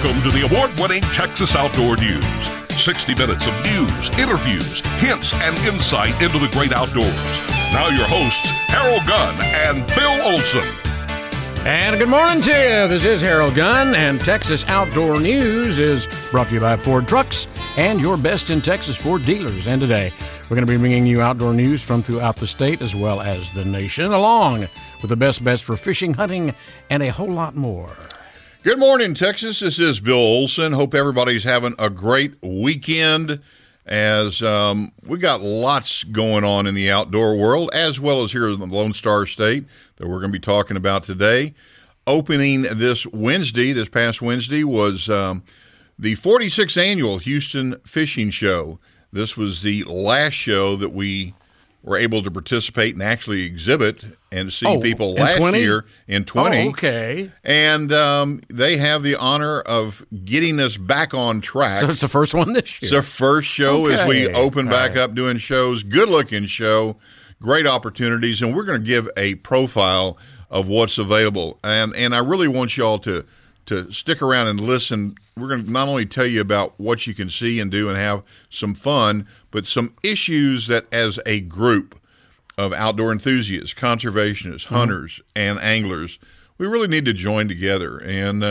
Welcome to the award-winning Texas Outdoor News. 60 minutes of news, interviews, hints, and insight into the great outdoors. Now your hosts, Harold Gunn and Bill Olson. And good morning to you. This is Harold Gunn, and Texas Outdoor News is brought to you by Ford Trucks and your best in Texas Ford dealers. And today, we're going to be bringing you outdoor news from throughout the state as well as the nation, along with the best bets for fishing, hunting, and a whole lot more. Good morning, Texas. This is Bill Olson. Hope everybody's having a great weekend as we got lots going on in the outdoor world, as well as here in the Lone Star State that we're going to be talking about today. Opening this past Wednesday, was the 46th Annual Houston Fishing Show. This was the last show that we were able to participate and actually exhibit and see people last year in 20. Oh, okay. And they have the honor of getting us back on track. So it's the first one this year. It's the first show as we open back up doing shows. Good-looking show, great opportunities, and we're going to give a profile of what's available. And I really want y'all to stick around and listen. We're going to not only tell you about what you can see and do and have some fun, but some issues that as a group of outdoor enthusiasts, conservationists, hunters, and anglers, we really need to join together and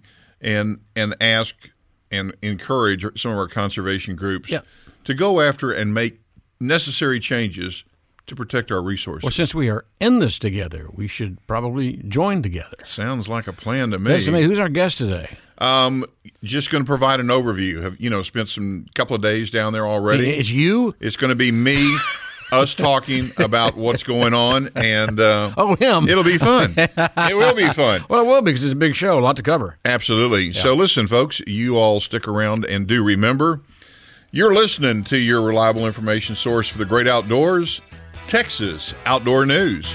ask and encourage some of our conservation groups to go after and make necessary changes to protect our resources. Well, since we are in this together, we should probably join together. Sounds like a plan to me. Yes, to me. Who's our guest today? Just going to provide an overview. Have spent some couple of days down there already? It's you? It's going to be me, us talking about what's going on, and him. It'll be fun. It will be fun. Well, it will be because it's a big show, a lot to cover. Absolutely. Yeah. So listen, folks, you all stick around and do remember, you're listening to your reliable information source for the great outdoors, Texas Outdoor News.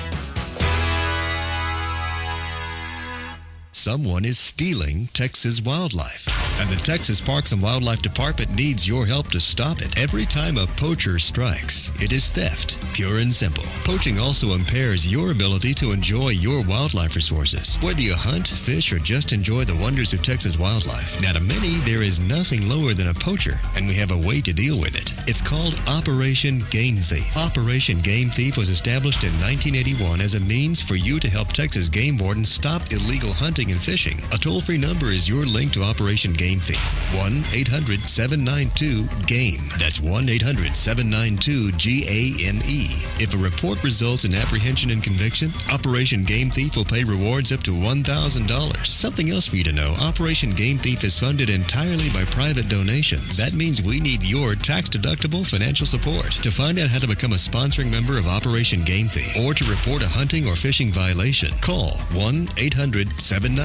Someone is stealing Texas wildlife, and the Texas Parks and Wildlife Department needs your help to stop it. Every time a poacher strikes, it is theft, pure and simple. Poaching also impairs your ability to enjoy your wildlife resources. Whether you hunt, fish, or just enjoy the wonders of Texas wildlife, now to many, there is nothing lower than a poacher, and we have a way to deal with it. It's called Operation Game Thief. Operation Game Thief was established in 1981 as a means for you to help Texas game wardens stop illegal hunting and fishing. A toll-free number is your link to Operation Game Thief. 1-800-792-GAME. That's 1-800-792-GAME. If a report results in apprehension and conviction, Operation Game Thief will pay rewards up to $1,000. Something else for you to know, Operation Game Thief is funded entirely by private donations. That means we need your tax-deductible financial support. To find out how to become a sponsoring member of Operation Game Thief or to report a hunting or fishing violation, call 1-800-792-GAME.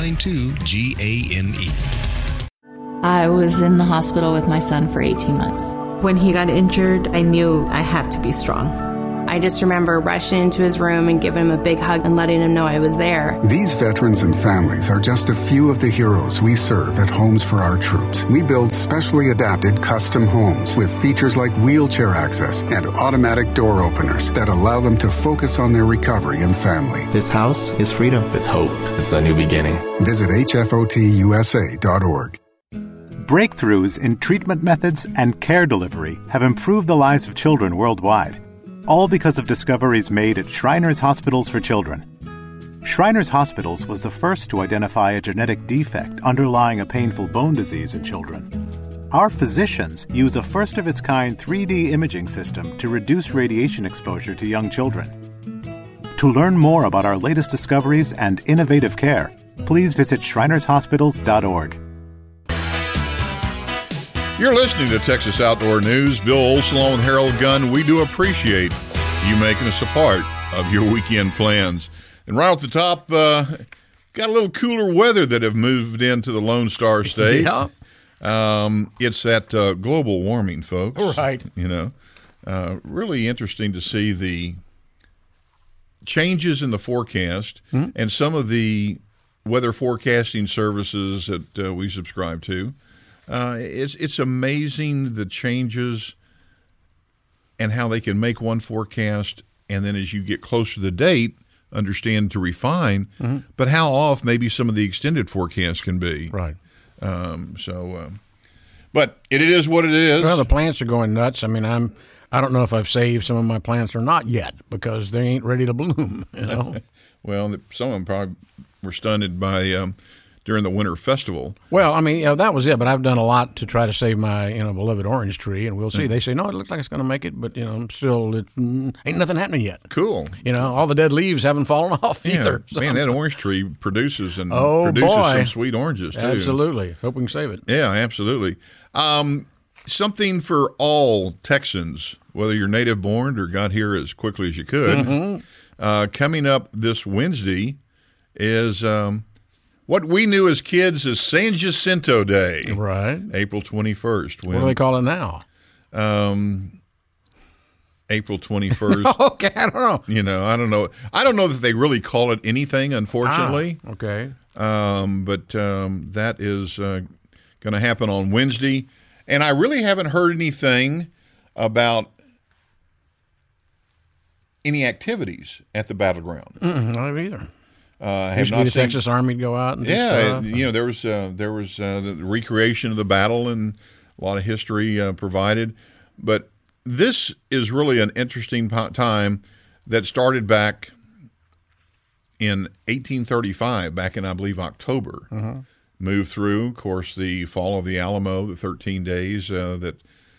I was in the hospital with my son for 18 months. When he got injured, I knew I had to be strong. I just remember rushing into his room and giving him a big hug and letting him know I was there. These veterans and families are just a few of the heroes we serve at Homes for Our Troops. We build specially adapted custom homes with features like wheelchair access and automatic door openers that allow them to focus on their recovery and family. This house is freedom. It's hope. It's a new beginning. Visit hfotusa.org. Breakthroughs in treatment methods and care delivery have improved the lives of children worldwide, all because of discoveries made at Shriners Hospitals for Children. Shriners Hospitals was the first to identify a genetic defect underlying a painful bone disease in children. Our physicians use a first-of-its-kind 3D imaging system to reduce radiation exposure to young children. To learn more about our latest discoveries and innovative care, please visit shrinershospitals.org. You're listening to Texas Outdoor News. Bill Olson along with Harold Gunn. We do appreciate you making us a part of your weekend plans. And right off the top, got a little cooler weather that have moved into the Lone Star State. Yeah. It's that global warming, folks. Right. Really interesting to see the changes in the forecast and some of the weather forecasting services that we subscribe to. It's amazing the changes and how they can make one forecast, and then as you get closer to the date, understand to refine, but how off maybe some of the extended forecasts can be. Right. But it is what it is. Well, the plants are going nuts. I mean, I don't know if I've saved some of my plants or not yet because they ain't ready to bloom. You know. Well, some of them probably were stunted by during the winter festival. Well, I mean, that was it. But I've done a lot to try to save my beloved orange tree, and we'll see. They say no, it looks like it's going to make it, but still, ain't nothing happening yet. Cool. All the dead leaves haven't fallen off either. So. Man, that orange tree produces some sweet oranges too. Absolutely. Hope we can save it. Yeah, absolutely. Something for all Texans, whether you're native born or got here as quickly as you could. Mm-hmm. Coming up this Wednesday is what we knew as kids as San Jacinto Day. Right. April 21st. What do they call it now? April 21st. Okay, I don't know. I don't know. I don't know that they really call it anything, unfortunately. Okay. But that is going to happen on Wednesday. And I really haven't heard anything about any activities at the battleground. Not either. Have not the Texas Army go out and do stuff. There was the recreation of the battle and a lot of history provided. But this is really an interesting time that started back in 1835, back in, I believe, October. Mm-hmm. Moved through, of course, the fall of the Alamo, the 13 days that,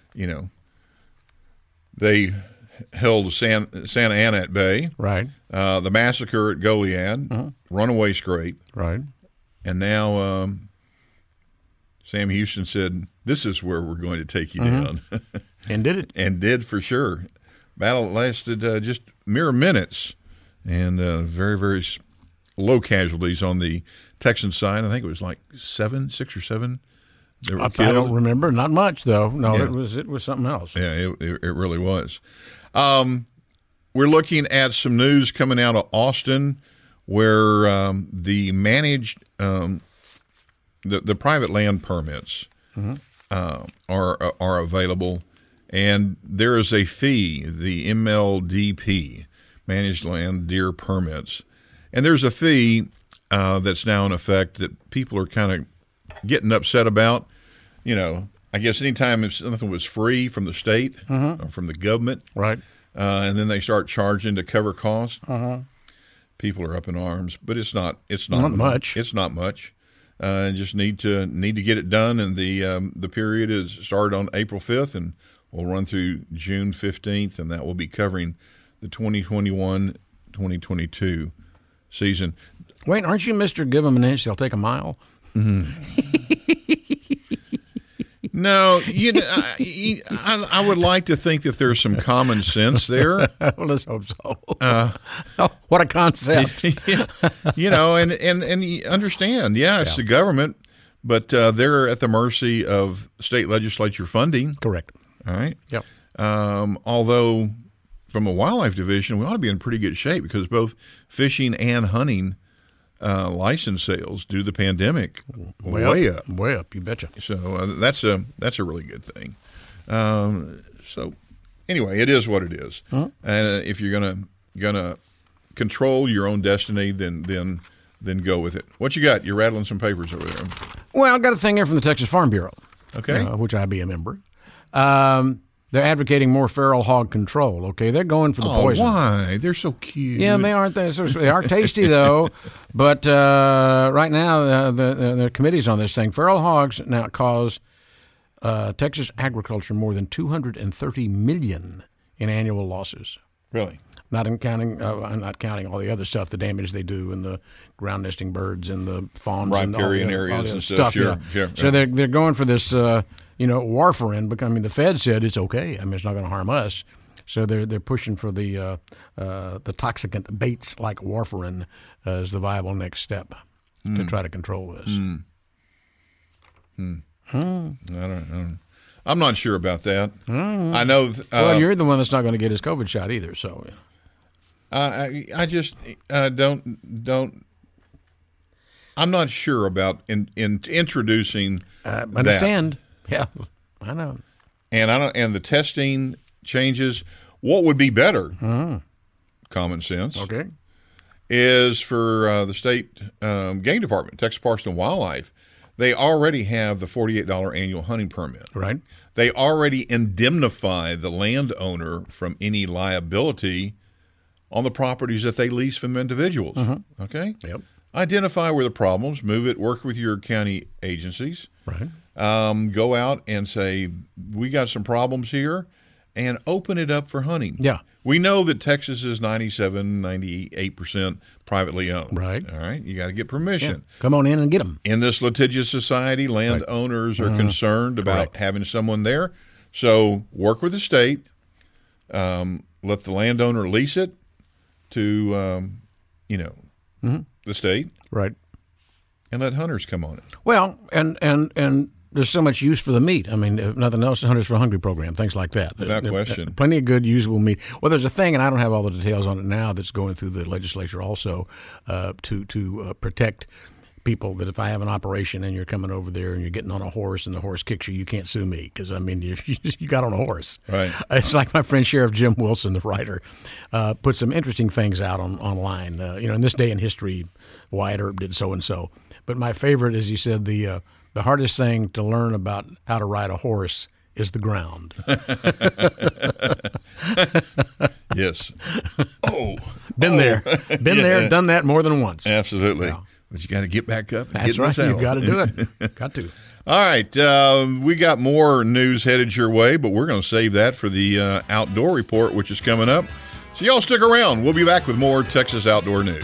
they held Santa Anna at bay. Right. The massacre at Goliad, runaway scrape. Right. And now Sam Houston said, this is where we're going to take you down. And did it. And did for sure. Battle lasted just mere minutes and very, very low casualties on the Texan side. I think it was like 6 or 7 that were killed. I don't remember. Not much, though. No, yeah. It was something else. Yeah, it really was. We're looking at some news coming out of Austin where the managed the private land permits are available, and there is a fee, the MLDP, Managed Land Deer Permits, and there's a fee that's now in effect that people are kind of getting upset about. I guess anytime if something was free from the state, from the government, right, and then they start charging to cover costs, people are up in arms. But it's not much. It's not much. Just need to get it done, and the period is started on April 5th, and will run through June 15th, and that will be covering the 2021-2022 season. Wait, aren't you Mr. Give them an inch, they'll take a mile? No, I would like to think that there's some common sense there. Well, let's hope so. What a concept. And you understand, it's the government, but they're at the mercy of state legislature funding. Correct. All right? Yep. Although from a wildlife division, we ought to be in pretty good shape because both fishing and hunting license sales due to the pandemic way up. Way up, you betcha. So that's a really good thing. So anyway, it is what it is. And if you're gonna control your own destiny, then go with it. What you got? You're rattling some papers over there. Well, I got a thing here from the Texas Farm Bureau. Okay, which I be a member. They're advocating more feral hog control. Okay, they're going for the poison. Why? They're so cute. Yeah, they aren't. They are tasty though. But right now, the committee's on this thing. Feral hogs now cause Texas agriculture more than $230 million in annual losses. Really? I'm not counting all the other stuff, the damage they do, and the ground nesting birds and the fawns and all the areas and stuff. Sure. So they're going for this. Warfarin, because the Fed said it's okay. It's not going to harm us. So they're pushing for the toxicant baits like warfarin as the viable next step to try to control this. I don't. I'm not sure about that. I know. Well, you're the one that's not going to get his COVID shot either. So, I just don't. I'm not sure about in introducing. Understand. That. Yeah, I know. And the testing changes. What would be better? Common sense. Okay. Is for the state game department, Texas Parks and Wildlife, they already have the $48 annual hunting permit. Right. They already indemnify the landowner from any liability on the properties that they lease from individuals. Mm-hmm. Okay? Yep. Identify where the problems, move it, work with your county agencies. Right. Go out and say, we got some problems here, and open it up for hunting. Yeah. We know that Texas is 97, 98% privately owned. Right. All right. You got to get permission. Yeah. Come on in and get them. In this litigious society, landowners are concerned about having someone there. So work with the state. Let the landowner lease it to, the state. Right. And let hunters come on it. Well, and there's so much use for the meat. I mean, if nothing else, the Hunters for Hungry program, things like that. Without question. Plenty of good, usable meat. Well, there's a thing, and I don't have all the details on it now, that's going through the legislature also to protect people, that if I have an operation and you're coming over there and you're getting on a horse and the horse kicks you, you can't sue me because, I mean, you got on a horse. Right. It's like my friend Sheriff Jim Wilson, the writer, put some interesting things out online. In this day in history, Wyatt Earp did so-and-so. But my favorite is, he said, the hardest thing to learn about how to ride a horse is the ground. Yes. Oh. Been there, done that more than once. Absolutely. Yeah. But you got to get back up and That's get in the right. saddle. You've got to do it. Got to. All right. We got more news headed your way, but we're going to save that for the outdoor report, which is coming up. So y'all stick around. We'll be back with more Texas Outdoor News.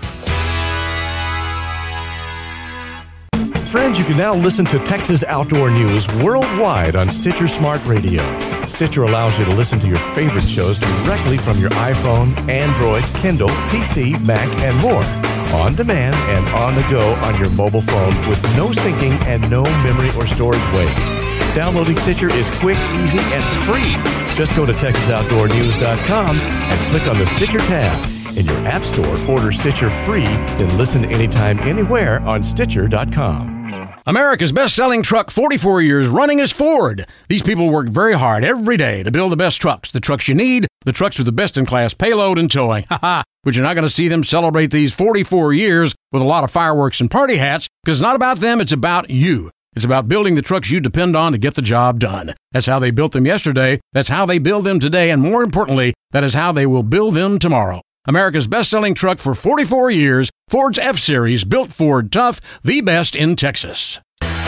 Friends, you can now listen to Texas Outdoor News worldwide on Stitcher Smart Radio. Stitcher allows you to listen to your favorite shows directly from your iPhone, Android, Kindle, PC, Mac, and more. On demand and on the go on your mobile phone with no syncing and no memory or storage waste. Downloading Stitcher is quick, easy, and free. Just go to TexasOutdoorNews.com and click on the Stitcher tab. In your app store, order Stitcher free, then listen anytime, anywhere on Stitcher.com. America's best-selling truck 44 years running is Ford. These people work very hard every day to build the best trucks, the trucks you need, the trucks with the best-in-class payload and towing. But you're not going to see them celebrate these 44 years with a lot of fireworks and party hats, because it's not about them, it's about you. It's about building the trucks you depend on to get the job done. That's how they built them yesterday, that's how they build them today, and more importantly, that is how they will build them tomorrow. America's best-selling truck for 44 years, Ford's F-Series, built Ford tough, the best in Texas.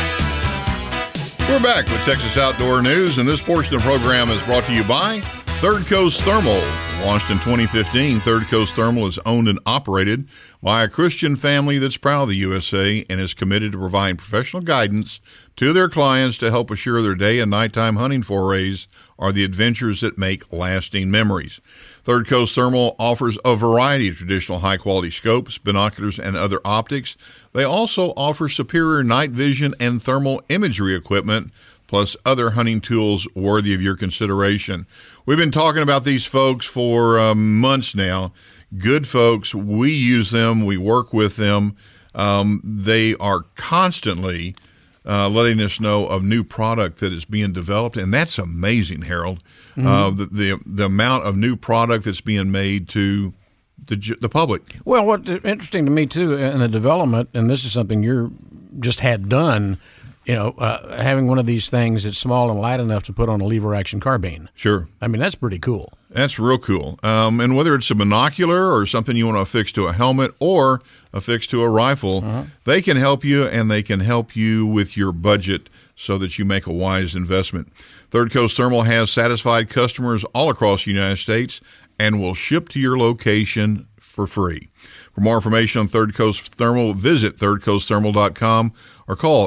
We're back with Texas Outdoor News, and this portion of the program is brought to you by Third Coast Thermal. Launched in 2015, Third Coast Thermal is owned and operated by a Christian family that's proud of the USA and is committed to providing professional guidance to their clients to help assure their day and nighttime hunting forays are the adventures that make lasting memories. Third Coast Thermal offers a variety of traditional high-quality scopes, binoculars, and other optics. They also offer superior night vision and thermal imagery equipment, plus other hunting tools worthy of your consideration. We've been talking about these folks for months now. Good folks. We use them. We work with them. They are constantly letting us know of new product that is being developed, and that's amazing, Harold. Mm-hmm. The amount of new product that's being made to the public. Well, what's interesting to me too in the development, and this is something you just had done, having one of these things that's small and light enough to put on a lever action carbine. Sure. I mean, that's pretty cool. That's real cool. And whether it's a binocular or something you want to affix to a helmet or affix to a rifle, they can help you, and they can help you with your budget so that you make a wise investment. Third Coast Thermal has satisfied customers all across the United States and will ship to your location for free. For more information on Third Coast Thermal, visit thirdcoastthermal.com or call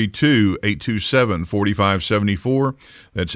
832-827-4574. That's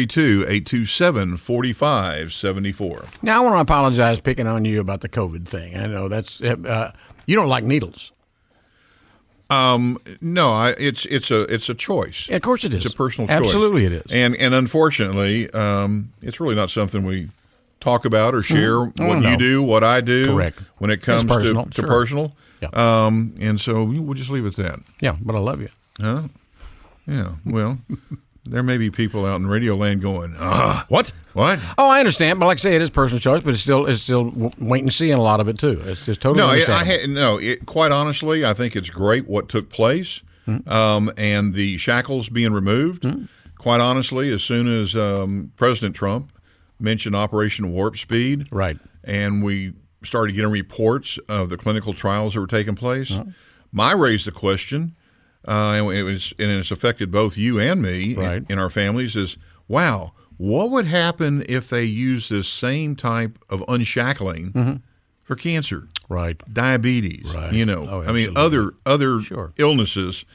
832-827-4574. Now, I want to apologize picking on you about the COVID thing. I know that's you don't like needles. No, it's a choice. Yeah, of course it is. It's a personal choice. Absolutely it is. And unfortunately, it's really not something we talk about or share what you do, what I do. Correct. When it comes to personal. Yeah. And so we'll just leave it at that. Yeah, but I love you. Huh? Yeah, well, there may be people out in radio land going, What? What? Oh, I understand, but like I say, it is personal choice, but it's still wait and see in a lot of it too. It's just totally understandable. Quite honestly, I think it's great what took place. and the shackles being removed. Quite honestly, as soon as President Trump mentioned Operation Warp Speed, right, and we started getting reports of the clinical trials that were taking place, I raised the question, and it's affected both you and me in our families, is, wow, what would happen if they use this same type of unshackling for cancer, diabetes, I mean, other illnesses.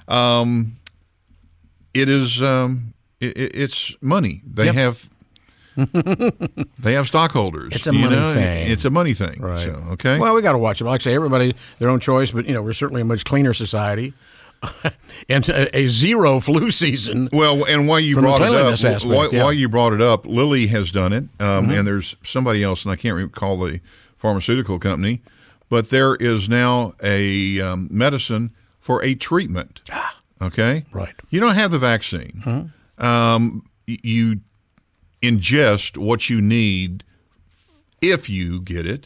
It is it's money. They have stockholders. It's a money thing. It's a money thing. Right. So, okay. Well, we got to watch it. Like I say, everybody their own choice, but we're certainly a much cleaner society. And a zero flu season. Well, and while you brought it up, Lilly has done it, and there's somebody else, and I can't recall the pharmaceutical company, but there is now a medicine for a treatment. Okay, right. You don't have the vaccine. You ingest what you need if you get it.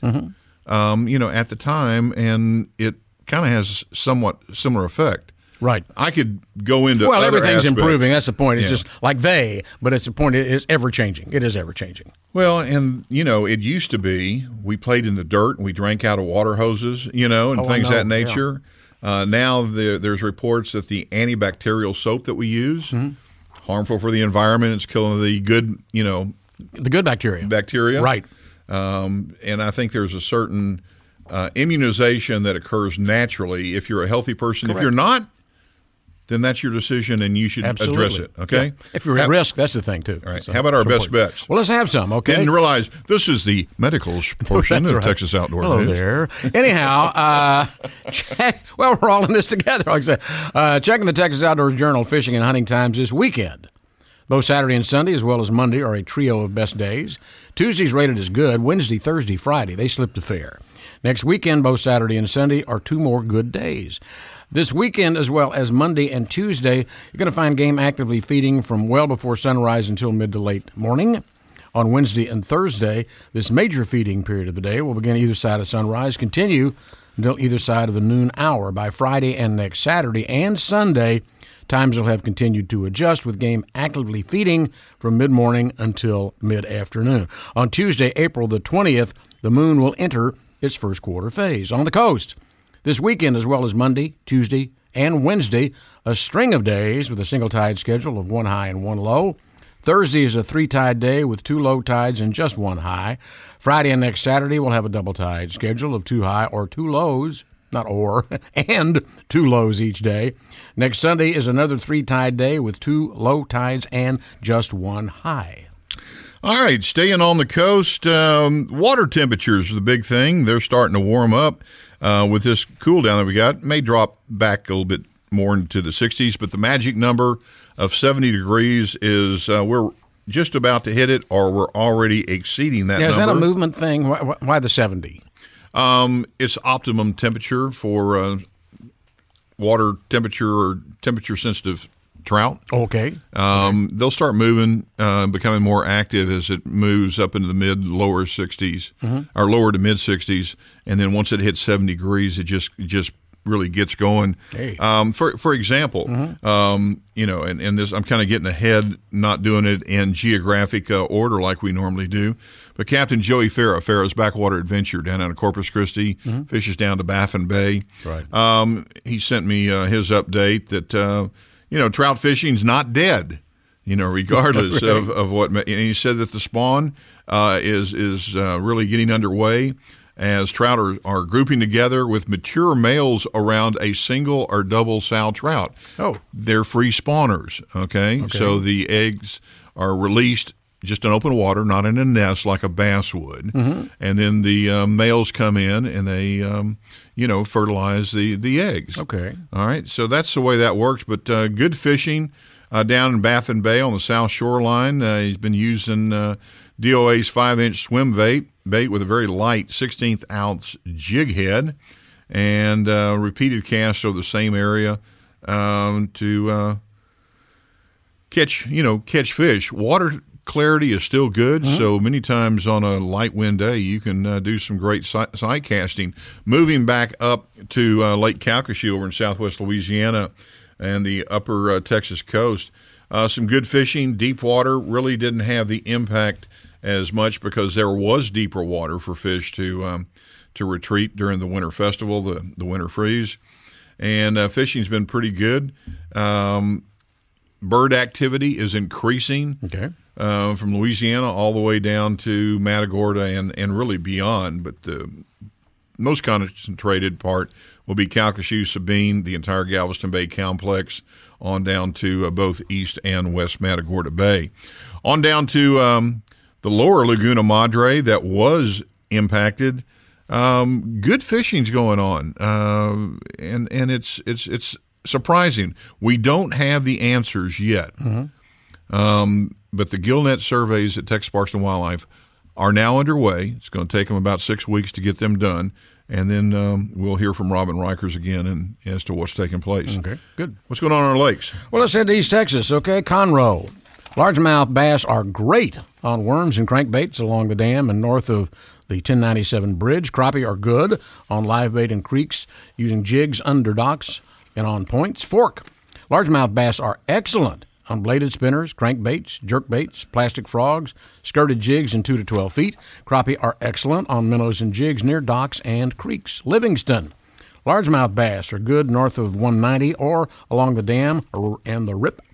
At the time, and it kind of has somewhat similar effect. Right. I could go into well, other everything's aspects. improving. That's the point. It's just like but it's the point. It is ever changing. It is ever changing. Well, and it used to be we played in the dirt and we drank out of water hoses, and things of that nature. Yeah. Now there's reports that the antibacterial soap that we use harmful for the environment. It's killing the good, the good bacteria. Right. And I think there's a certain immunization that occurs naturally if you're a healthy person. Correct. If you're not, then that's your decision, and you should address it, okay? Yeah. If you're at risk, that's the thing, too. All right. So, how about our best bets? Well, let's have some, okay? Didn't realize this is the medical portion of Texas Outdoor Hello News. There. Anyhow, we're all in this together, like I said. Checking the Texas Outdoor Journal Fishing and Hunting Times this weekend. Both Saturday and Sunday, as well as Monday, are a trio of best days. Tuesday's rated as good. Wednesday, Thursday, Friday, they slip to fair. Next weekend, both Saturday and Sunday, are two more good days. This weekend, as well as Monday and Tuesday, you're going to find game actively feeding from well before sunrise until mid to late morning. On Wednesday and Thursday, this major feeding period of the day will begin either side of sunrise, continue until either side of the noon hour. By Friday and next Saturday and Sunday, times will have continued to adjust, with game actively feeding from mid-morning until mid-afternoon. On Tuesday, April the 20th, the moon will enter its first quarter phase. On the coast, this weekend, as well as Monday, Tuesday, and Wednesday, a string of days with a single tide schedule of one high and one low. Thursday is a three-tide day with two low tides and just one high. Friday and next Saturday will have a double tide schedule of two high or two lows, and two lows each day. Next Sunday is another three-tide day with two low tides and just one high. All right, staying on the coast, water temperatures are the big thing. They're starting to warm up with this cool down that we got. It may drop back a little bit more into the 60s, but the magic number of 70 degrees is we're just about to hit it, or we're already exceeding that number. Is that a movement thing? Why the 70? It's optimum temperature for water temperature or temperature-sensitive trout. Okay. They'll start moving, becoming more active as it moves up into the lower 60s or lower to mid 60s, and then once it hits 70 degrees, it just really gets going. Hey. For example, and this, I'm kind of getting ahead, not doing it in geographic order like we normally do. But Captain Joey Farah, Farah's Backwater Adventure down out of Corpus Christi, fishes down to Baffin Bay. Right. He sent me his update that trout fishing's not dead, regardless Right. of what. And he said that the spawn is really getting underway as trout are grouping together with mature males around a single or double sow trout. Oh. They're free spawners, okay? So the eggs are released just in open water, not in a nest like a bass would. And then the males come in and they, fertilize the eggs. Okay. All right, so that's the way that works. But good fishing down in Baffin Bay on the south shoreline. He's been using DOA's 5-inch swim bait with a very light 16th ounce jig head, and repeated casts over the same area to catch fish. Water clarity is still good, so many times on a light wind day, you can do some great sight casting. Moving back up to Lake Calcasieu over in southwest Louisiana and the upper Texas coast, some good fishing. Deep water really didn't have the impact as much because there was deeper water for fish to retreat during the winter festival, the winter freeze. And fishing's been pretty good. Bird activity is increasing. Okay. From Louisiana all the way down to Matagorda and really beyond. But the most concentrated part will be Calcasieu, Sabine, the entire Galveston Bay complex, on down to both East and West Matagorda Bay. On down to the lower Laguna Madre that was impacted. Good fishing's going on, and it's surprising. We don't have the answers yet. But the GillNet surveys at Texas Parks and Wildlife are now underway. It's going to take them about 6 weeks to get them done, and then we'll hear from Robin Rikers again as to what's taking place. Okay, good. What's going on in our lakes? Well, let's head to East Texas, okay? Conroe. Largemouth bass are great on worms and crankbaits along the dam and north of the 1097 bridge. Crappie are good on live bait and creeks using jigs under docks and on points. Fork. Largemouth bass are excellent on bladed spinners, crankbaits, jerkbaits, plastic frogs, skirted jigs in 2 to 12 feet. Crappie are excellent on minnows and jigs near docks and creeks. Livingston. Largemouth bass are good north of 190 or along the dam and the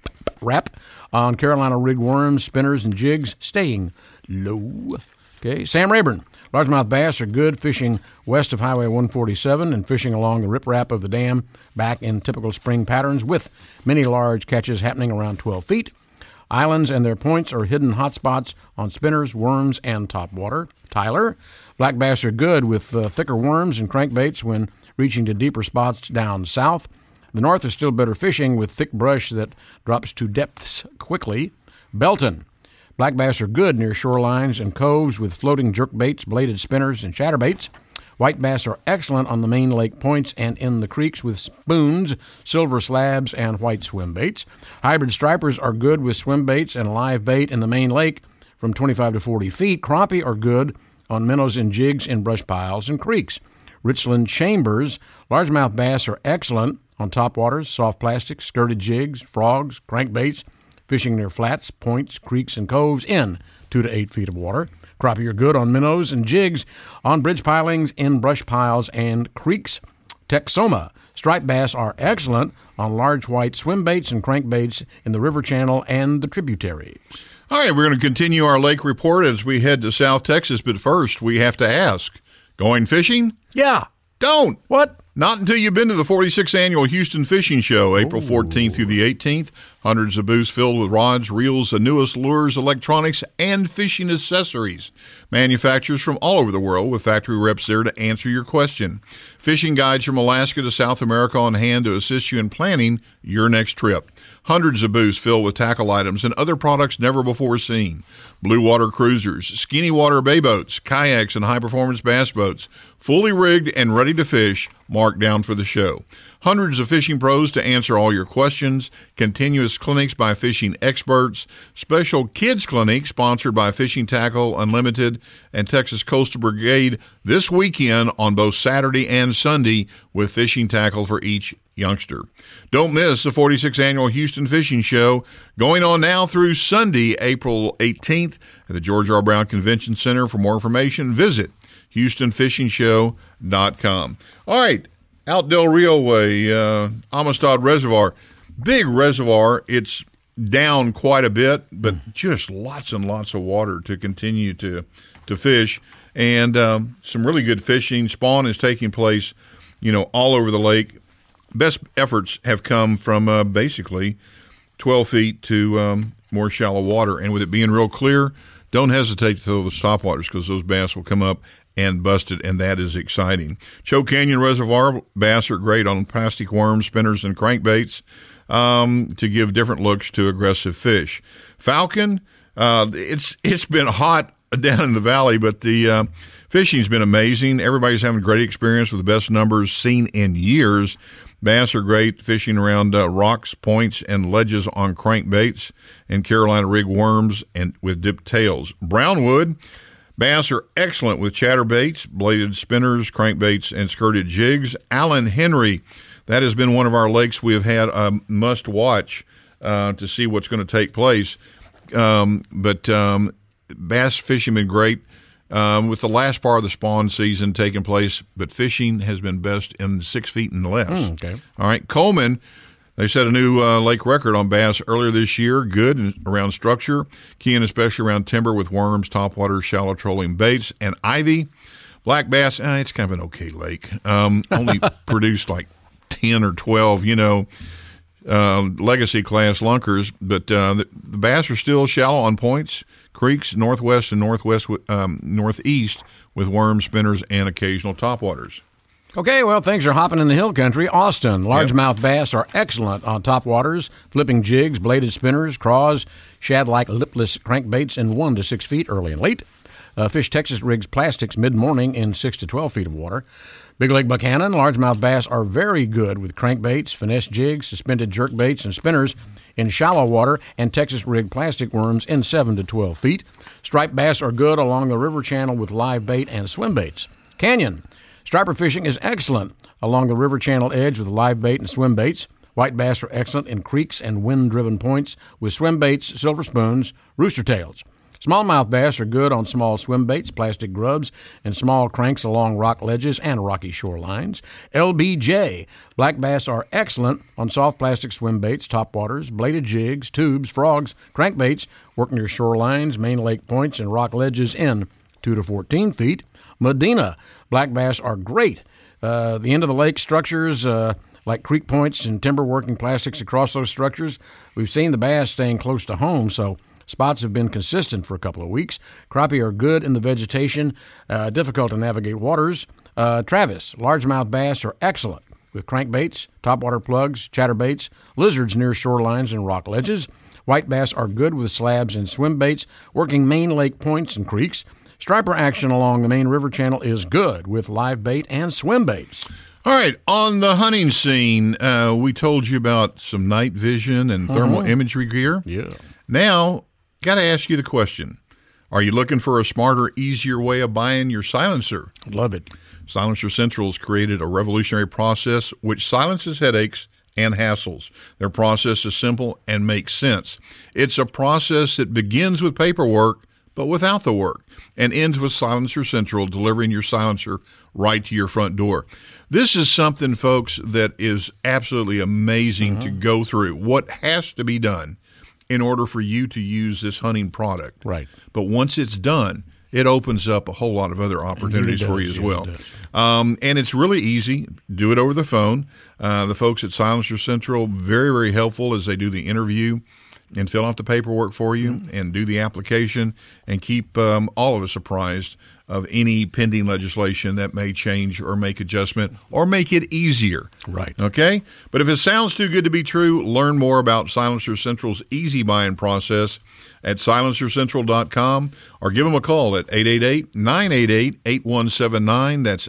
rap on Carolina rig worms, spinners, and jigs, staying low. Okay, Sam Rayburn. Largemouth bass are good fishing west of Highway 147 and fishing along the riprap of the dam back in typical spring patterns with many large catches happening around 12 feet. Islands and their points are hidden hotspots on spinners, worms, and topwater. Tyler. Black bass are good with thicker worms and crankbaits when reaching to deeper spots down south. The north is still better fishing with thick brush that drops to depths quickly. Belton. Black bass are good near shorelines and coves with floating jerkbaits, bladed spinners, and chatterbaits. White bass are excellent on the main lake points and in the creeks with spoons, silver slabs, and white swim baits. Hybrid stripers are good with swim baits and live bait in the main lake from 25 to 40 feet. Crappie are good on minnows and jigs in brush piles and creeks. Richland Chambers. Largemouth bass are excellent on topwaters, soft plastics, skirted jigs, frogs, crankbaits, fishing near flats, points, creeks, and coves in 2 to 8 feet of water. Crappie are good on minnows and jigs on bridge pilings, in brush piles, and creeks. Texoma. Striped bass are excellent on large white swim baits and crankbaits in the river channel and the tributaries. All right, we're going to continue our lake report as we head to South Texas, but first we have to ask, going fishing? Yeah. Don't. What? Not until you've been to the 46th Annual Houston Fishing Show, April 14th through the 18th. Hundreds of booths filled with rods, reels, the newest lures, electronics, and fishing accessories. Manufacturers from all over the world with factory reps there to answer your question. Fishing guides from Alaska to South America on hand to assist you in planning your next trip. Hundreds of booths filled with tackle items and other products never before seen. Blue water cruisers, skinny water bay boats, kayaks, and high-performance bass boats, fully rigged and ready to fish, marked down for the show. Hundreds of fishing pros to answer all your questions, continuous clinics by fishing experts, special kids clinics sponsored by Fishing Tackle Unlimited and Texas Coastal Brigade this weekend on both Saturday and Sunday with fishing tackle for each youngster. Don't miss the 46th Annual Houston Fishing Show going on now through Sunday, April 18th at the George R. Brown Convention Center. For more information, visit HoustonFishingShow.com. All right, out Del Rio Way, Amistad Reservoir. Big reservoir. It's down quite a bit, but just lots and lots of water to continue to fish. And some really good fishing. Spawn is taking place, all over the lake. Best efforts have come from basically 12 feet to more shallow water. And with it being real clear, don't hesitate to throw the stopwaters because those bass will come up and bust it, and that is exciting. Choke Canyon Reservoir bass are great on plastic worms, spinners, and crankbaits to give different looks to aggressive fish. Falcon, it's been hot down in the valley, but the Fishing's been amazing. Everybody's having a great experience with the best numbers seen in years. Bass are great fishing around rocks, points, and ledges on crankbaits and Carolina rig worms and with dipped tails. Brownwood bass are excellent with chatterbaits, bladed spinners, crankbaits, and skirted jigs. Allen Henry, that has been one of our lakes we have had a must-watch to see what's going to take place. But bass fishing been great. With the last part of the spawn season taking place, but fishing has been best in 6 feet and less. Okay. All right. Coleman, they set a new lake record on bass earlier this year. Good around structure, keying especially around timber with worms, topwater, shallow trolling baits, and Ivy. Black bass, it's kind of an okay lake. Only produced like 10 or 12, legacy class lunkers, but the bass are still shallow on points, creeks, northwest and northeast with worms, spinners, and occasional topwaters. Okay, well, things are hopping in the hill country. Austin, largemouth bass are excellent on topwaters, flipping jigs, bladed spinners, craws, shad-like lipless crankbaits in 1 to 6 feet early and late. Fish Texas rigs plastics mid-morning in 6 to 12 feet of water. Big Lake Buchanan, largemouth bass are very good with crankbaits, finesse jigs, suspended jerkbaits, and spinners in shallow water, and Texas rig plastic worms in 7 to 12 feet. Striped bass are good along the river channel with live bait and swim baits. Canyon, striper fishing is excellent along the river channel edge with live bait and swim baits. White bass are excellent in creeks and wind-driven points with swim baits, silver spoons, rooster tails. Smallmouth bass are good on small swim baits, plastic grubs, and small cranks along rock ledges and rocky shorelines. LBJ, black bass are excellent on soft plastic swim baits, topwaters, bladed jigs, tubes, frogs, crankbaits, work near shorelines, main lake points, and rock ledges in 2 to 14 feet. Medina, black bass are great. The end of the lake structures, like creek points and timber working plastics across those structures. We've seen the bass staying close to home, so spots have been consistent for a couple of weeks. Crappie are good in the vegetation, difficult to navigate waters. Travis, largemouth bass are excellent with crankbaits, topwater plugs, chatterbaits, lizards near shorelines and rock ledges. White bass are good with slabs and swim baits, working main lake points and creeks. Striper action along the main river channel is good with live bait and swim baits. All right, on the hunting scene, we told you about some night vision and thermal imagery gear. Yeah. Now, got to ask you the question. Are you looking for a smarter, easier way of buying your silencer? Love it. Silencer Central has created a revolutionary process which silences headaches and hassles. Their process is simple and makes sense. It's a process that begins with paperwork, but without the work, and ends with Silencer Central delivering your silencer right to your front door. This is something, folks, that is absolutely amazing to go through. What has to be done in order for you to use this hunting product. Right. But once it's done, it opens up a whole lot of other opportunities for you as well. And it's really easy. Do it over the phone. The folks at Silencer Central, very, very helpful as they do the interview and fill out the paperwork for you and do the application and keep all of us apprised of any pending legislation that may change or make adjustment or make it easier. Right. Okay? But if it sounds too good to be true, learn more about Silencer Central's easy buying process at silencercentral.com or give them a call at 888-988-8179. That's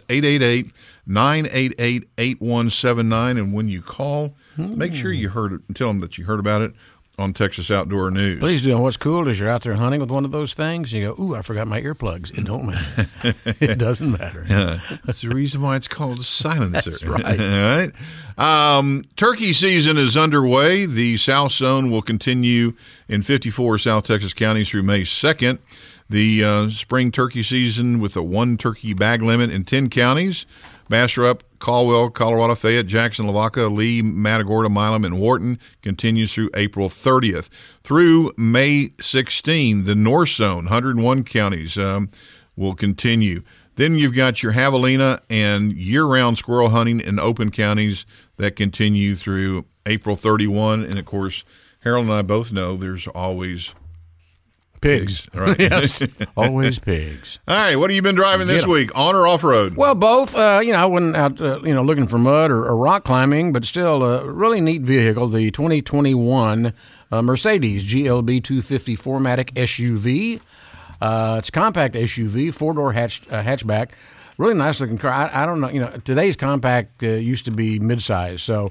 888-988-8179. And when you call, make sure you heard it, tell them that you heard about it on Texas Outdoor News. Please do. And what's cool is you're out there hunting with one of those things, you go, ooh, I forgot my earplugs. It don't matter. It doesn't matter. That's the reason why it's called a silencer. That's right. All right. Turkey season is underway. The South Zone will continue in 54 South Texas counties through May 2nd. The spring turkey season with a 1 turkey bag limit in 10 counties. Bastrop, Caldwell, Colorado, Fayette, Jackson, Lavaca, Lee, Matagorda, Milam, and Wharton continues through April 30th. Through May 16, the North Zone, 101 counties, will continue. Then you've got your javelina and year-round squirrel hunting in open counties that continue through April 31. And, of course, Harold and I both know there's always pigs. Right. Yes, always pigs. All right, what have you been driving this week, on or off-road? Well, both. I wasn't out, looking for mud or rock climbing, but still a really neat vehicle, the 2021 Mercedes GLB 250 4MATIC SUV. It's a compact SUV, 4-door hatchback. Really nice looking car. I don't know. Today's compact used to be midsize, so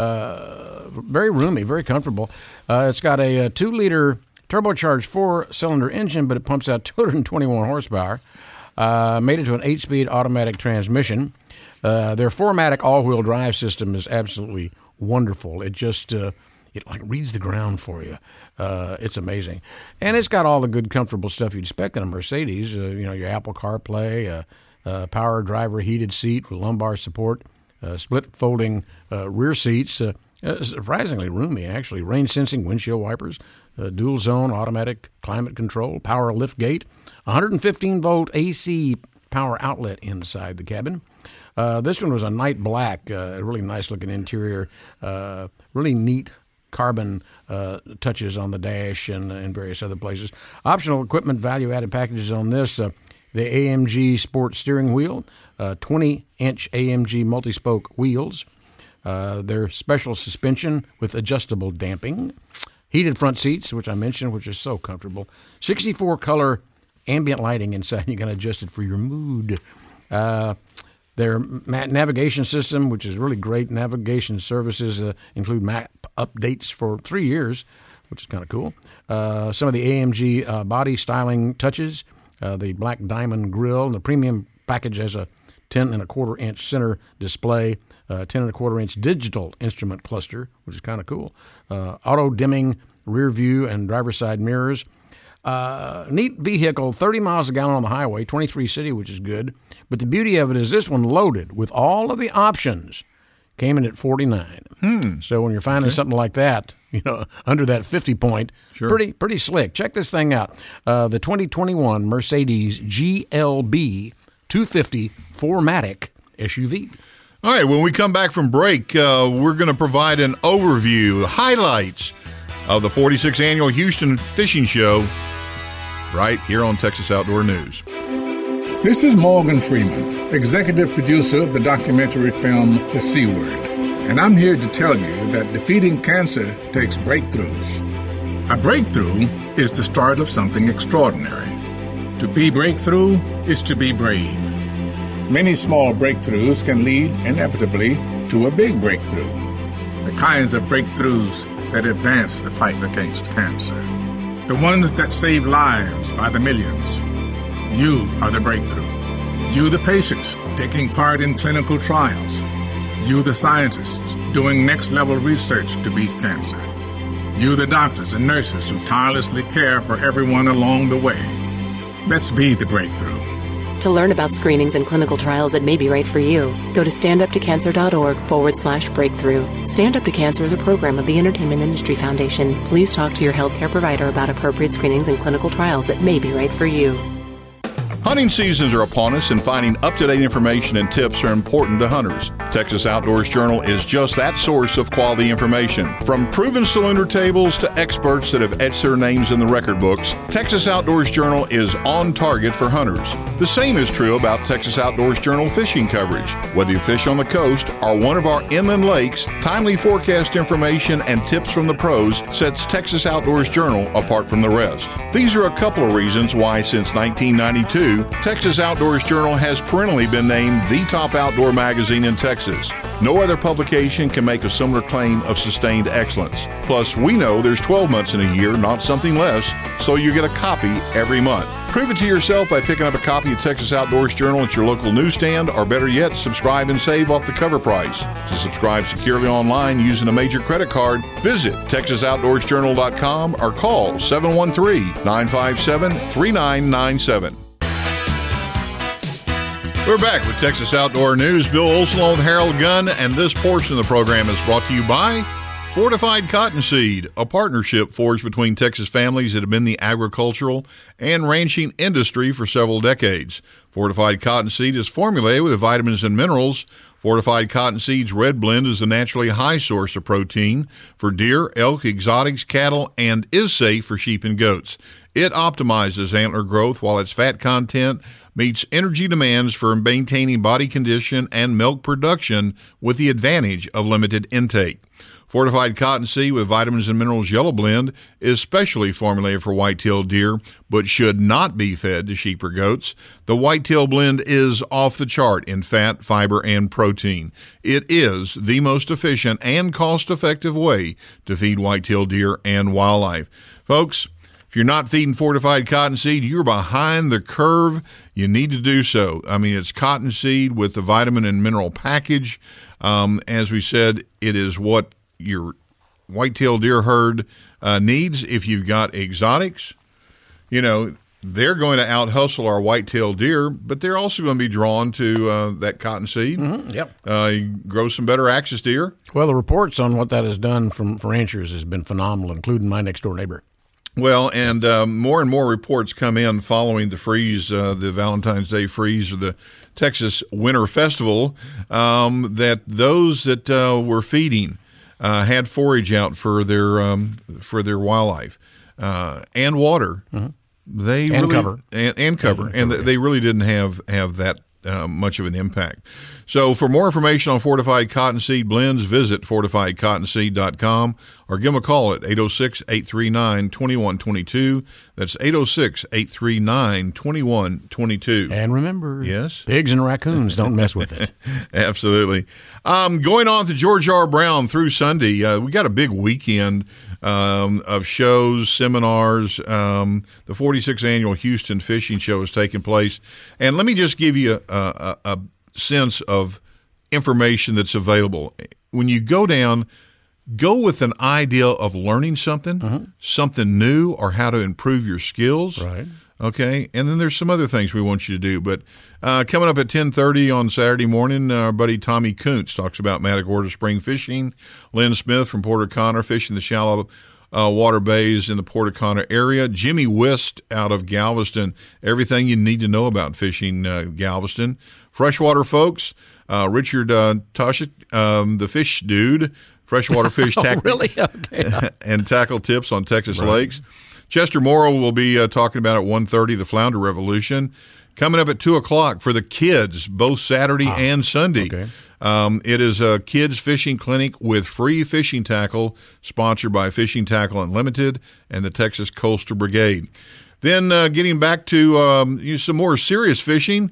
very roomy, very comfortable. It's got a 2-liter turbocharged 4-cylinder engine, but it pumps out 221 horsepower. Made it to an 8-speed automatic transmission. Their 4MATIC all-wheel drive system is absolutely wonderful. It just it like reads the ground for you. It's amazing, and it's got all the good, comfortable stuff you'd expect in a Mercedes. Your Apple CarPlay. Power driver heated seat with lumbar support, split folding rear seats, surprisingly roomy actually, rain sensing windshield wipers, dual zone automatic climate control, power lift gate, 115 volt AC power outlet inside the cabin. This one was a night black, really nice looking interior, really neat carbon touches on the dash and various other places. Optional equipment value added packages on this. The AMG Sport steering wheel, 20-inch AMG multi-spoke wheels, their special suspension with adjustable damping, heated front seats, which I mentioned, which is so comfortable, 64-color ambient lighting inside. You can adjust it for your mood. Their navigation system, which is really great. Navigation services include map updates for 3 years, which is kind of cool. Some of the AMG body styling touches. The black diamond grille, and the premium package has a 10.25-inch center display, 10.25-inch digital instrument cluster, which is kind of cool. Auto dimming rear view and driver's side mirrors. Neat vehicle, 30 miles a gallon on the highway, 23 city, which is good. But the beauty of it is this one loaded with all of the options came in at 49. So when you're finding something like that, under that 50 point, sure. pretty slick. Check this thing out. The 2021 Mercedes GLB 250 4MATIC SUV. All right, when we come back from break, we're going to provide an overview, highlights of the 46th Annual Houston Fishing Show right here on Texas Outdoor News. This is Morgan Freeman, executive producer of the documentary film The C Word, and I'm here to tell you that defeating cancer takes breakthroughs. A breakthrough is the start of something extraordinary. To be breakthrough is to be brave. Many small breakthroughs can lead inevitably to a big breakthrough. The kinds of breakthroughs that advance the fight against cancer. The ones that save lives by the millions. You are the breakthrough. You the patients taking part in clinical trials. You the scientists doing next-level research to beat cancer. You the doctors and nurses who tirelessly care for everyone along the way. Let's be the breakthrough. To learn about screenings and clinical trials that may be right for you, go to standuptocancer.org/breakthrough. Stand Up to Cancer is a program of the Entertainment Industry Foundation. Please talk to your healthcare provider about appropriate screenings and clinical trials that may be right for you. Hunting seasons are upon us, and finding up-to-date information and tips are important to hunters. Texas Outdoors Journal is just that source of quality information. From proven cylinder tables to experts that have etched their names in the record books, Texas Outdoors Journal is on target for hunters. The same is true about Texas Outdoors Journal fishing coverage. Whether you fish on the coast or one of our inland lakes, timely forecast information and tips from the pros sets Texas Outdoors Journal apart from the rest. These are a couple of reasons why since 1992, Texas Outdoors Journal has perennially been named the top outdoor magazine in Texas. No other publication can make a similar claim of sustained excellence. Plus, we know there's 12 months in a year, not something less, so you get a copy every month. Prove it to yourself by picking up a copy of Texas Outdoors Journal at your local newsstand, or better yet, subscribe and save off the cover price. To subscribe securely online using a major credit card, visit TexasOutdoorsJournal.com or call 713-957-3997. We're back with Texas Outdoor News. Bill Olson along with Harold Gunn, and this portion of the program is brought to you by Fortified Cottonseed, a partnership forged between Texas families that have been in the agricultural and ranching industry for several decades. Fortified Cottonseed is formulated with vitamins and minerals. Fortified Cottonseed's red blend is a naturally high source of protein for deer, elk, exotics, cattle, and is safe for sheep and goats. It optimizes antler growth while its fat content meets energy demands for maintaining body condition and milk production with the advantage of limited intake. Fortified Cottonseed with vitamins and minerals yellow blend is specially formulated for white-tailed deer, but should not be fed to sheep or goats. The white-tail blend is off the chart in fat, fiber, and protein. It is the most efficient and cost-effective way to feed white-tailed deer and wildlife. Folks, if you're not feeding Fortified Cottonseed, you're behind the curve. You need to do so. I mean, it's cottonseed with the vitamin and mineral package. As we said, it is what your white-tailed deer herd needs. If you've got exotics, they're going to out-hustle our white-tailed deer, but they're also going to be drawn to that cottonseed. Mm-hmm. Yep. You grow some better axis deer. Well, the reports on what that has done from ranchers has been phenomenal, including my next-door neighbor. Well, and more reports come in following the freeze, the Valentine's Day freeze, or the Texas Winter Festival, that those that were feeding had forage out for their wildlife and water. Mm-hmm. They and really, cover and cover, and they really didn't have that much of an impact. So for more information on Fortified Cottonseed blends, visit fortifiedcottonseed.com or give them a call at 806-839-2122. That's 806-839-2122. And remember, yes, pigs and raccoons, don't mess with it. Absolutely. Going on to George R. Brown through Sunday, we got a big weekend of shows, seminars. The 46th Annual Houston Fishing Show is taking place. And let me just give you a sense of information that's available. When you go down, go with an idea of learning something, something new, or how to improve your skills. Right. Okay, and then there's some other things we want you to do. But coming up at 10:30 on Saturday morning, our buddy Tommy Kuntz talks about Matagorda Spring fishing. Lynn Smith from Port O'Connor fishing the shallow water bays in the Port O'Connor area. Jimmy Wist out of Galveston. Everything you need to know about fishing Galveston. Freshwater folks, Richard Toshik, the fish dude, freshwater fish tactics really? Okay. and tackle tips on Texas lakes. Chester Morrow will be talking about at 1:30 the Flounder Revolution. Coming up at 2 o'clock for the kids, both Saturday and Sunday. Okay. It is a kids fishing clinic with free fishing tackle, sponsored by Fishing Tackle Unlimited and the Texas Coastal Brigade. Then getting back to some more serious fishing,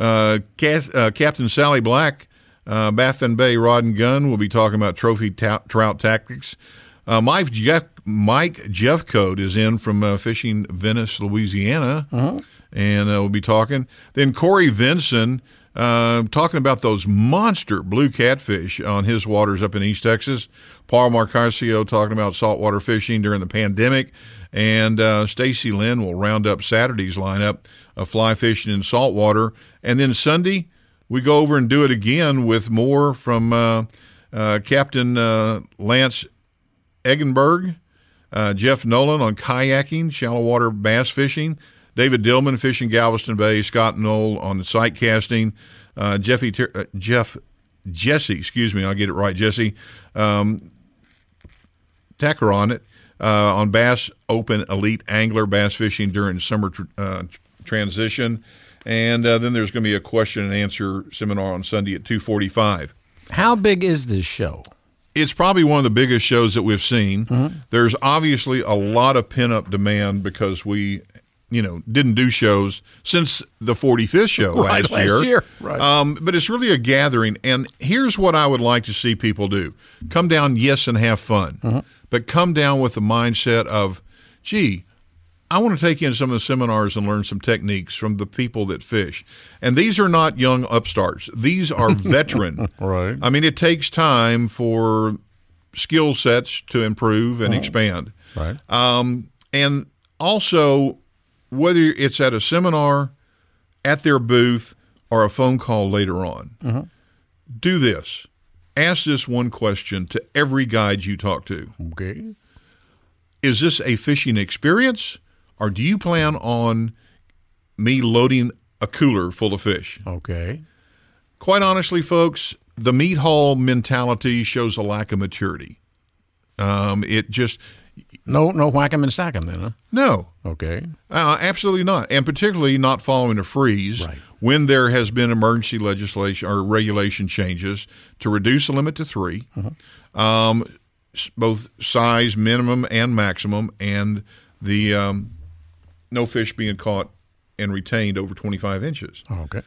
Captain Sally Black, Baffin Bay Rod and Gun will be talking about trophy trout tactics. Mike Jeffcoat is in from Fishing Venice, Louisiana, and we'll be talking. Then Corey Vinson talking about those monster blue catfish on his waters up in East Texas. Paul Marcasio talking about saltwater fishing during the pandemic. And Stacy Lynn will round up Saturday's lineup of fly fishing and saltwater. And then Sunday, we go over and do it again with more from Captain Lance Eggenberg, Jeff Nolan on kayaking, shallow water bass fishing, David Dillman fishing Galveston Bay, Scott Knoll on the sight casting, Jesse, I'll get it right, Jesse, Tacker on it, on Bass Open Elite Angler bass fishing during summer transition. And then there's going to be a question and answer seminar on Sunday at 2:45. How big is this show? It's probably one of the biggest shows that we've seen. There's obviously a lot of pent-up demand because we, didn't do shows since the 45th show last year. Right. But it's really a gathering. And here's what I would like to see people do. Come down, yes, and have fun. But come down with the mindset of, gee, I want to take in some of the seminars and learn some techniques from the people that fish. And these are not young upstarts. These are veteran. Right. I mean, it takes time for skill sets to improve and expand. Right. And also, whether it's at a seminar, at their booth, or a phone call later on, do this. Ask this one question to every guide you talk to. Okay. Is this a fishing experience? Or do you plan on me loading a cooler full of fish? Okay. Quite honestly, folks, the meat hall mentality shows a lack of maturity. It just... No whack 'em and stack 'em then, huh? No. Okay. Absolutely not. And particularly not following a freeze when there has been emergency legislation or regulation changes to reduce the limit to 3. both size minimum and maximum, and the no fish being caught and retained over 25 inches. Oh, okay.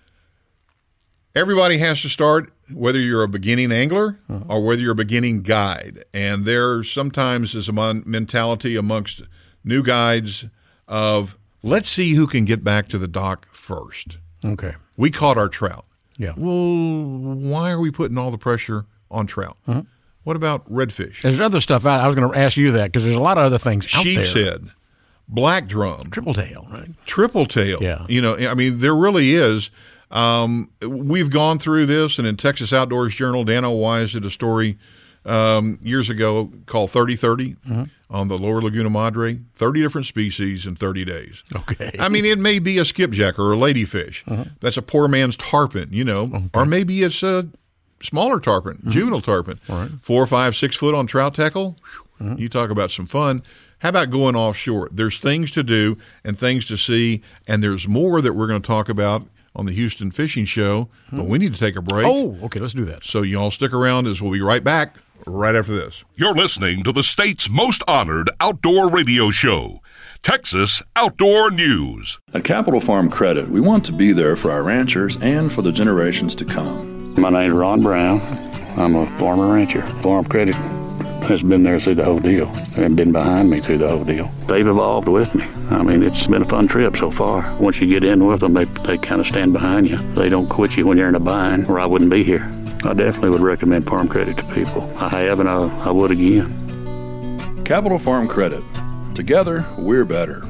Everybody has to start, whether you're a beginning angler or whether you're a beginning guide. And there sometimes is a mentality amongst new guides of, let's see who can get back to the dock first. Okay. We caught our trout. Yeah. Well, why are we putting all the pressure on trout? What about redfish? There's other stuff out. I was going to ask you that because there's a lot of other things out there. Sheep's head, black drum. Triple tail, right? Triple tail. Yeah. You know, I mean, there really is. We've gone through this, and in Texas Outdoors Journal, Dan O'Wise did a story years ago called 30-30 on the lower Laguna Madre, 30 different species in 30 days. Okay. I mean, it may be a skipjack or a ladyfish. That's a poor man's tarpon, you know, or maybe it's a smaller tarpon, juvenile tarpon. Right. 4, 5, 6 foot on trout tackle. You talk about some fun. How about going offshore? There's things to do and things to see, and there's more that we're going to talk about on the Houston Fishing Show, but we need to take a break. Oh, okay, let's do that. So you all stick around as we'll be right back right after this. You're listening to the state's most honored outdoor radio show, Texas Outdoor News. At Capital Farm Credit, we want to be there for our ranchers and for the generations to come. My name's Ron Brown. I'm a farmer rancher. Farm Credit has been there through the whole deal and been behind me through the whole deal. They've evolved with me. I mean, it's been a fun trip so far. Once you get in with them, they kind of stand behind you. They don't quit you when you're in a bind, or I wouldn't be here. I definitely would recommend Farm Credit to people. I have, and I would again. Capital Farm Credit. Together, we're better.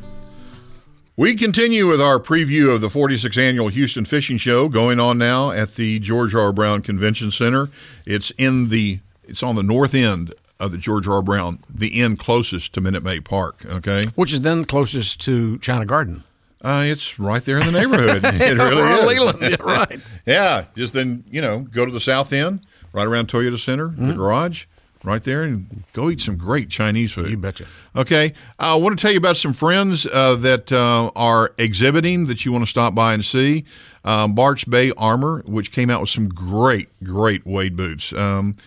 We continue with our preview of the 46th Annual Houston Fishing Show going on now at the George R. Brown Convention Center. It's on the north end of the George R. Brown, the end closest to Minute Maid Park, okay? Which is then closest to China Garden. It's right there in the neighborhood. It really is. Leland, yeah, right. Yeah, just then, go to the south end, right around Toyota Center, the garage, right there, and go eat some great Chinese food. You betcha. Okay, I want to tell you about some friends that are exhibiting that you want to stop by and see. Bart's Bay Armor, which came out with some great Wade boots.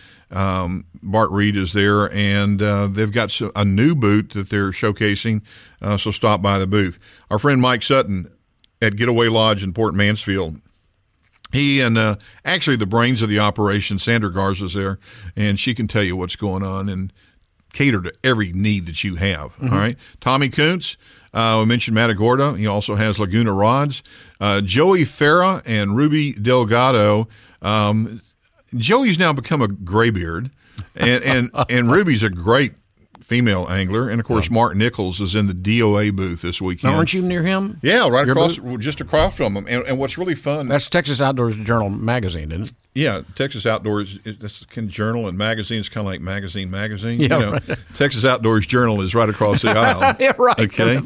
Bart Reed is there, and they've got a new boot that they're showcasing, so stop by the booth. Our friend Mike Sutton at Getaway Lodge in Port Mansfield, he and actually the brains of the operation, Sandra Garza's there, and she can tell you what's going on and cater to every need that you have. All right. Tommy Kuntz, we mentioned Matagorda. He also has Laguna Rods. Joey Farah and Ruby Delgado. Joey's now become a graybeard, and Ruby's a great female angler, and of course Mark Nichols is in the DOA booth this weekend. Now, aren't you near him? Yeah, right across, just across from him. And what's really fun, that's Texas Outdoors Journal magazine, isn't it? Yeah, Texas Outdoors. That's kind of journal and magazine. It's kind of like magazine. Yeah, right. Texas Outdoors Journal is right across the aisle. Yeah, right. Okay.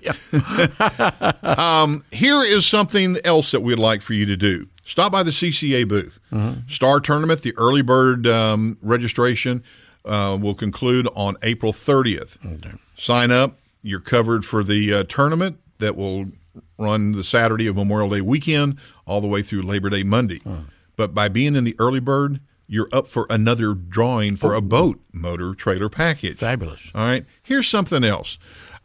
Here is something else that we'd like for you to do. Stop by the CCA booth. Star Tournament, the early bird registration will conclude on April 30th. Okay. Sign up. You're covered for the tournament that will run the Saturday of Memorial Day weekend all the way through Labor Day Monday. But by being in the early bird, you're up for another drawing for a boat motor trailer package. Fabulous. All right. Here's something else.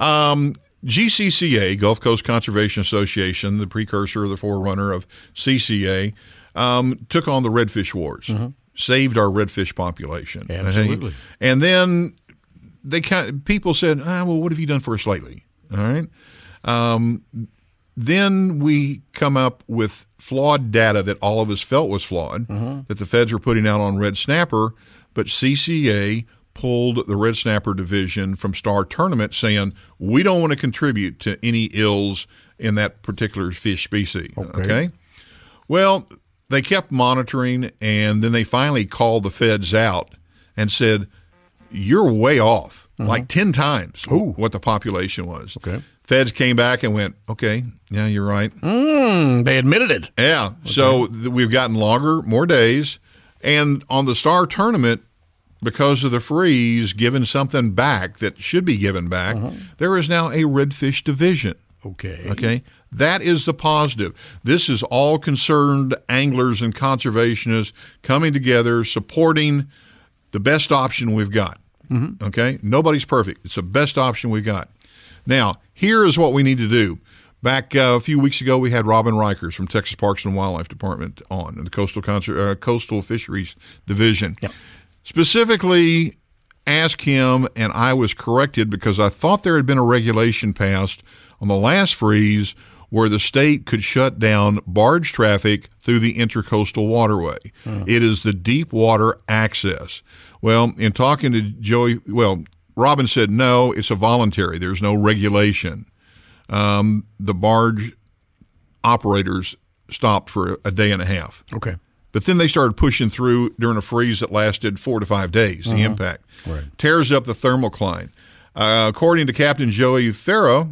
GCCA, Gulf Coast Conservation Association, the precursor, the forerunner of CCA, took on the redfish wars, saved our redfish population. Absolutely. And then people said, well, what have you done for us lately? All right. Then we come up with flawed data that all of us felt was flawed, that the feds were putting out on red snapper, but CCA pulled the red snapper division from Star Tournament saying, we don't want to contribute to any ills in that particular fish species. Okay? Well, they kept monitoring, and then they finally called the feds out and said, you're way off, like 10 times what the population was. Okay. Feds came back and went, okay, yeah, you're right. They admitted it. Yeah. Okay. So we've gotten longer, more days. And on the Star Tournament, because of the freeze, giving something back that should be given back, there is now a redfish division. Okay. That is the positive. This is all concerned anglers and conservationists coming together, supporting the best option we've got. Mm-hmm. Okay? Nobody's perfect. It's the best option we've got. Now, here is what we need to do. Back a few weeks ago, we had Robin Rikers from Texas Parks and Wildlife Department on in the Coastal Fisheries Division. Yep. Specifically asked him, and I was corrected because I thought there had been a regulation passed on the last freeze where the state could shut down barge traffic through the Intercoastal Waterway. It is the deep water access. Well, in talking to Joey, Robin said, no, it's a voluntary. There's no regulation. The barge operators stopped for a day and a half. Okay. But then they started pushing through during a freeze that lasted 4 to 5 days, the impact. Right. Tears up the thermocline. According to Captain Joey Farah,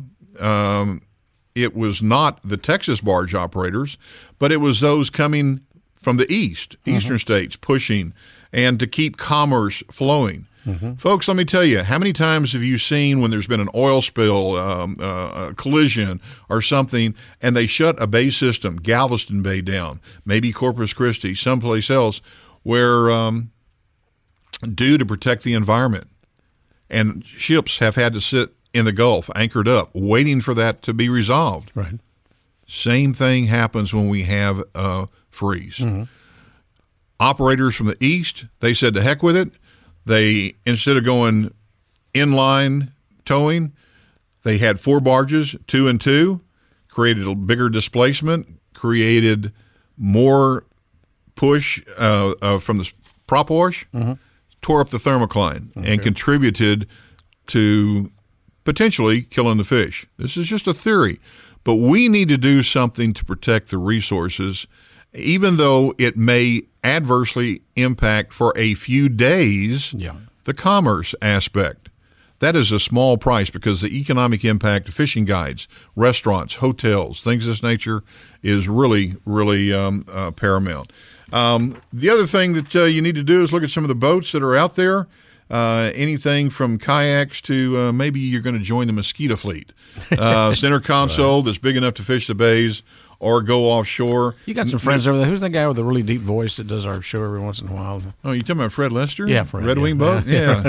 it was not the Texas barge operators, but it was those coming from the eastern states, pushing and to keep commerce flowing. Folks, let me tell you, how many times have you seen when there's been an oil spill, a collision or something, and they shut a bay system, Galveston Bay down, maybe Corpus Christi, someplace else, where due to protect the environment, and ships have had to sit in the Gulf, anchored up, waiting for that to be resolved. Right. Same thing happens when we have a freeze. Operators from the east, they said to heck with it. They, instead of going inline towing, they had 4 barges, 2 and 2, created a bigger displacement, created more push from the prop wash, tore up the thermocline, and contributed to potentially killing the fish. This is just a theory. But we need to do something to protect the resources, even though it may adversely impact for a few days the commerce aspect. That is a small price because the economic impact of fishing guides, restaurants, hotels, things of this nature is really, really paramount. The other thing that you need to do is look at some of the boats that are out there. Anything from kayaks to maybe you're going to join the mosquito fleet. Center console that's big enough to fish the bays or go offshore. You got some friends over there. Who's that guy with the really deep voice that does our show every once in a while? Oh, you talking about Fred Lester? Yeah, Fred. Red Wing Boat? Yeah.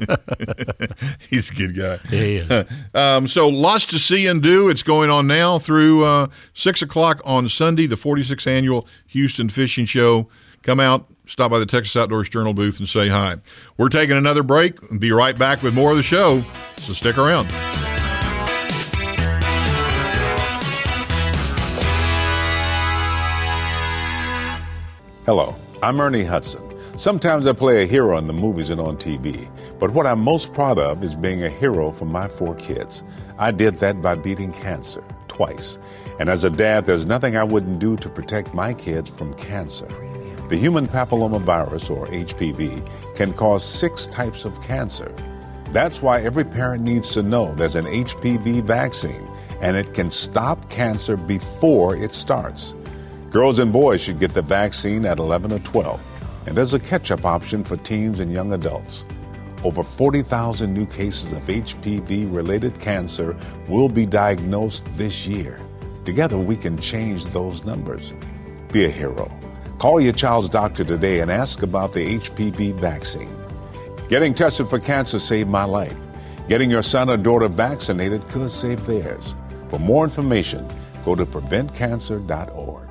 He's a good guy. Yeah, he is. So lots to see and do. It's going on now through 6 o'clock on Sunday, the 46th Annual Houston Fishing Show. Come out, stop by the Texas Outdoors Journal booth and say hi. We're taking another break and be right back with more of the show, so stick around. Hello, I'm Ernie Hudson. Sometimes I play a hero in the movies and on TV, but what I'm most proud of is being a hero for my 4 kids. I did that by beating cancer twice. And as a dad, there's nothing I wouldn't do to protect my kids from cancer. The human papillomavirus, or HPV, can cause 6 types of cancer. That's why every parent needs to know there's an HPV vaccine, and it can stop cancer before it starts. Girls and boys should get the vaccine at 11 or 12, and there's a catch-up option for teens and young adults. Over 40,000 new cases of HPV-related cancer will be diagnosed this year. Together, we can change those numbers. Be a hero. Call your child's doctor today and ask about the HPV vaccine. Getting tested for cancer saved my life. Getting your son or daughter vaccinated could save theirs. For more information, go to preventcancer.org.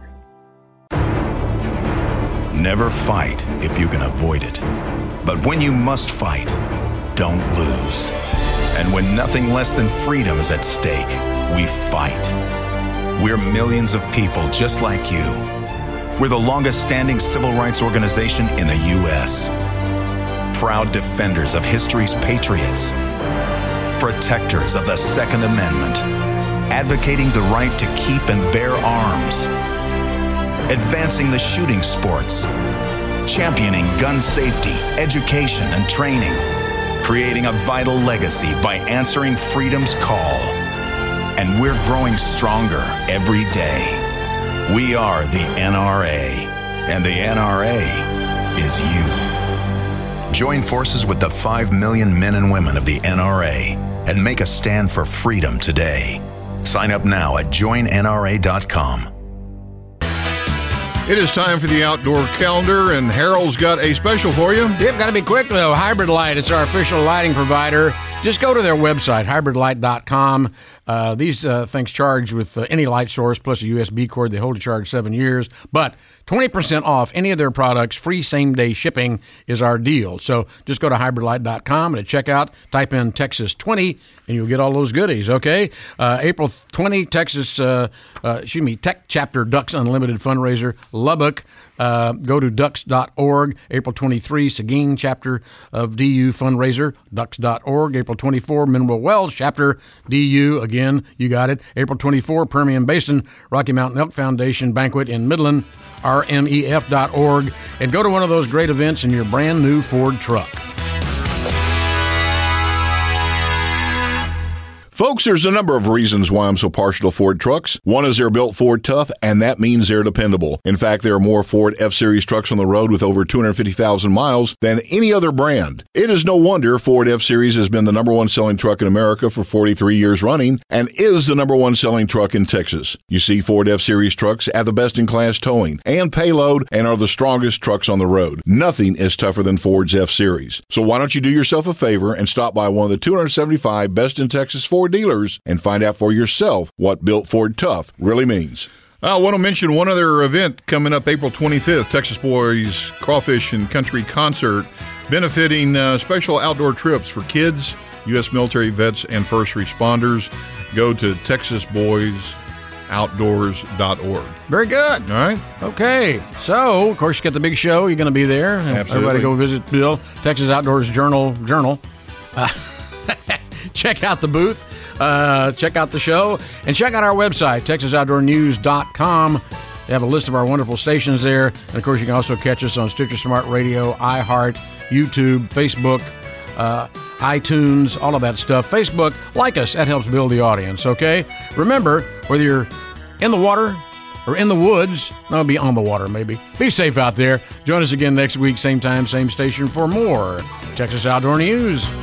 Never fight if you can avoid it. But when you must fight, don't lose. And when nothing less than freedom is at stake, we fight. We're millions of people just like you. We're the longest-standing civil rights organization in the U.S. Proud defenders of history's patriots. Protectors of the Second Amendment. Advocating the right to keep and bear arms. Advancing the shooting sports, championing gun safety, education, and training, creating a vital legacy by answering freedom's call. And we're growing stronger every day. We are the NRA, and the NRA is you. Join forces with the 5 million men and women of the NRA and make a stand for freedom today. Sign up now at joinnra.com. It is time for the outdoor calendar, and Harold's got a special for you. Yep, got to be quick, though. Hybrid Light, it's our official lighting provider. Just go to their website, hybridlight.com. These things charge with any light source plus a USB cord. They hold a charge 7 years. But 20% off any of their products, free same-day shipping is our deal. So just go to hybridlight.com and at checkout, type in Texas 20, and you'll get all those goodies, okay? April 20, Tech Chapter Ducks Unlimited fundraiser, Lubbock. Go to ducks.org. April 23, Seguin Chapter of DU fundraiser, ducks.org. April 24, Mineral Wells Chapter DU. Again, you got it. April 24, Permian Basin Rocky Mountain Elk Foundation banquet in Midland, rmef.org. And go to one of those great events in your brand new Ford truck. Folks, there's a number of reasons why I'm so partial to Ford trucks. One is they're built Ford tough, and that means they're dependable. In fact, there are more Ford F-Series trucks on the road with over 250,000 miles than any other brand. It is no wonder Ford F-Series has been the number one selling truck in America for 43 years running and is the number one selling truck in Texas. You see, Ford F-Series trucks have the best-in-class towing and payload and are the strongest trucks on the road. Nothing is tougher than Ford's F-Series. So why don't you do yourself a favor and stop by one of the 275 best-in-Texas Ford dealers and find out for yourself what built Ford tough really means. I want to mention one other event coming up April 25th, Texas Boys Crawfish and Country Concert, benefiting special outdoor trips for kids, U.S. military vets, and first responders. Go to texasboysoutdoors.org. Very good. All right. Okay. So, of course, you got the big show. You're going to be there. Absolutely. Everybody go visit Bill, Texas Outdoors Journal. Check out the booth. Check out the show, and check out our website, TexasOutdoorNews.com. They have a list of our wonderful stations there. And, of course, you can also catch us on Stitcher Smart Radio, iHeart, YouTube, Facebook, iTunes, all of that stuff. Facebook, like us. That helps build the audience, okay? Remember, whether you're in the water or in the woods, no, be on the water maybe. Be safe out there. Join us again next week, same time, same station for more Texas Outdoor News.